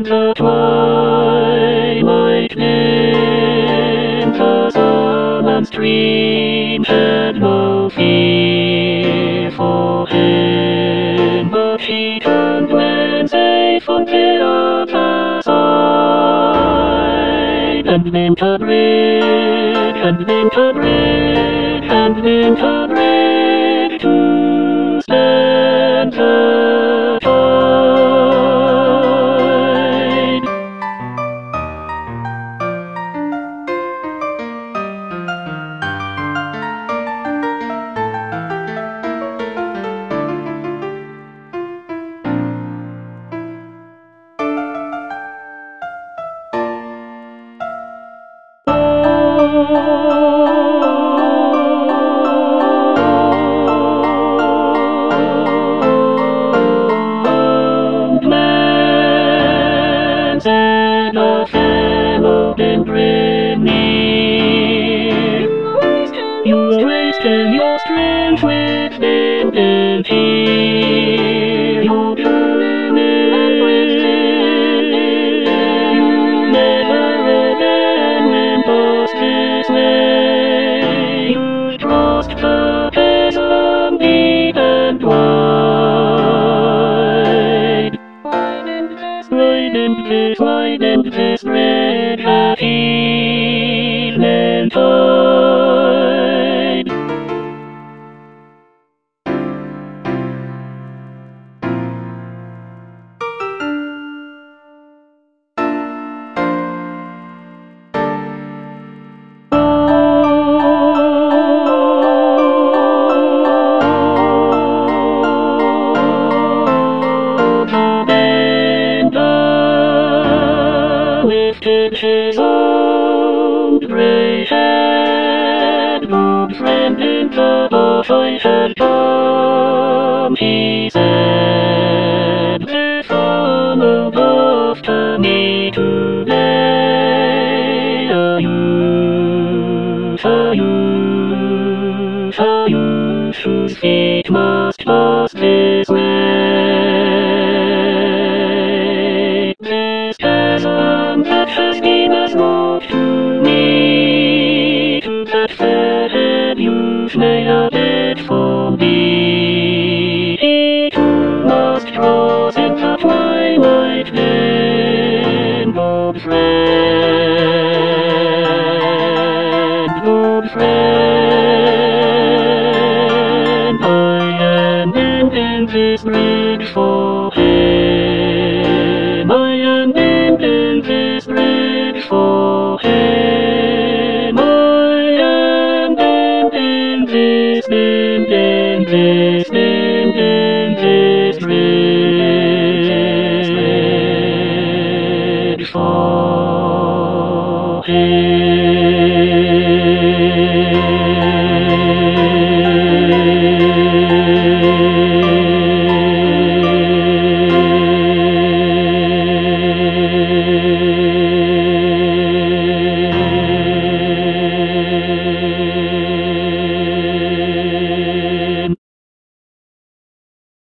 in the twilight, in the summer stream, had no fear for him, but she turned when safe on the other side, and named her Brig, and named her Brig, and named her Brig to stand the tide. And a fellow then bring near. You strengthen your strength with wind and fear. You turn you never again when past this way. You trust the chasm deep and wide. Wide and this red hat evening tide. Lifted his own grey head, good friend in the boat I had come, he said, the sun above to me today, a youth whose feet must pass this way. This chasm that has been as naught to me, to that fair-haired youth may a bit for me. He too must cross in the twilight then, good friend, I am in this bridge for him, I am in this bridge for him, I am in this bridge for him.